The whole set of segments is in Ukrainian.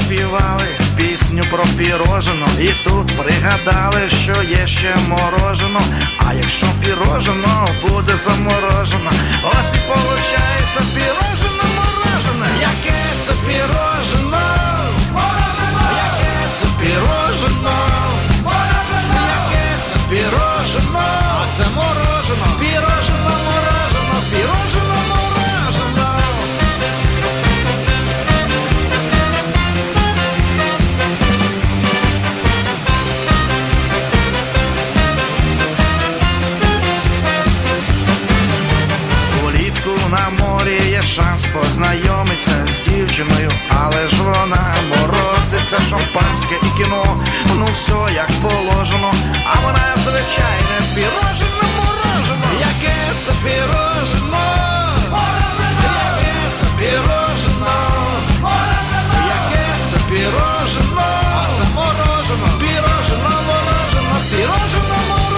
заспівали пісню про пірожено, і тут пригадали, що є ще морожено. А якщо пірожено буде заморожено, ось і получається пірожено-морожене. Яке це пірожено? Яке це пірожено? Яке це пірожено? А це морожено. Пірожено-морожено, пірожено-морожено. На морі є шанс познайомитися з дівчиною, але ж вона морозиться, шампанське і кіно, ну все як положено, а вона звичайне пірожено-морожено. Яке це пірожено? Яке це пірожено? Яке це пірожено? А це морожено. Пірожено-морожено, пірожено-морожено.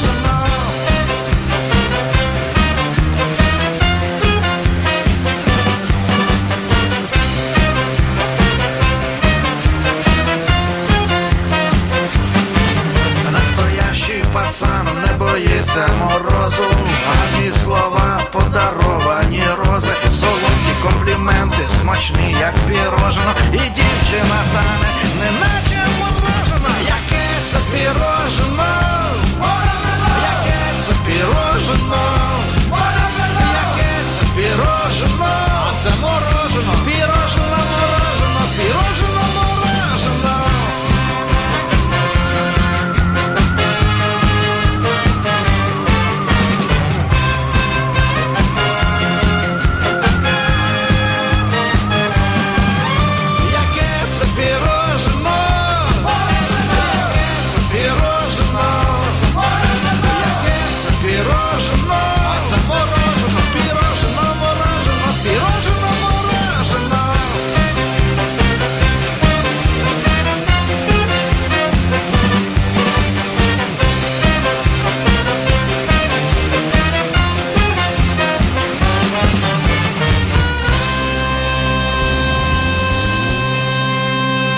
Пацан не боїться морозу, гарні слова, подаровані рози, солодкі компліменти, смачні, як пірожено, і дівчина тане, неначе морожена. Яке це пірожено? Яке це пірожено? Яке це пірожено? А це морожено. Пірожено-морожено, пірожено-морожено. Пирожно.